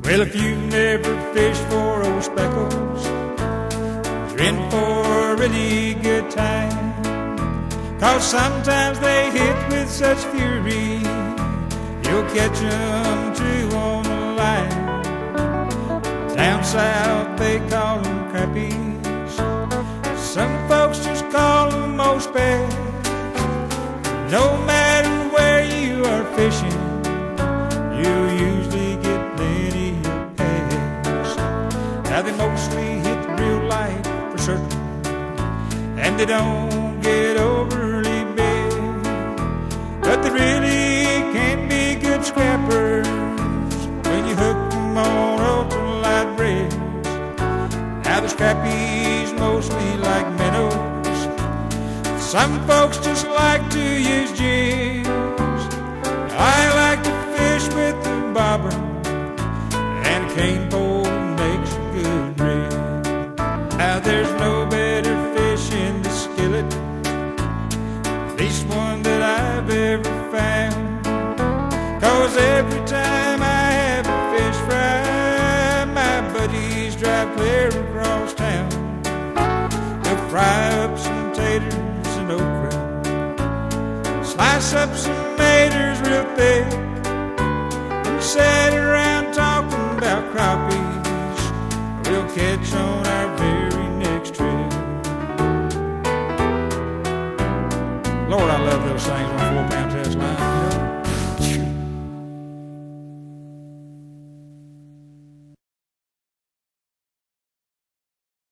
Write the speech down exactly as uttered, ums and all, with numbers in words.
Well, if you never fished for old speckles, you're in for a really good time. 'Cause sometimes they hit with such fury, you'll catch them true on the line. Down south they call them crappies, some folks just call them old specks. No matter where you are fishing, you'll usually get plenty of bass. Now they mostly hit real light for certain, and they don't get overly big, but they really can be good scrappers when you hook them on ultralight rigs. Now the scrappies mostly like minnows, some folks just like to use jigs. I like to fish with the bobber, and a cane pole makes a good rig. Now there's no better fish in the skillet, at least one that I've ever found. 'Cause every time I have a fish fry, my buddies drive clear across town. They'll fry up some taters and okra, slice up some taters real thick, and sit around talking about crappies we'll catch on our very next trip. Lord, I love those things.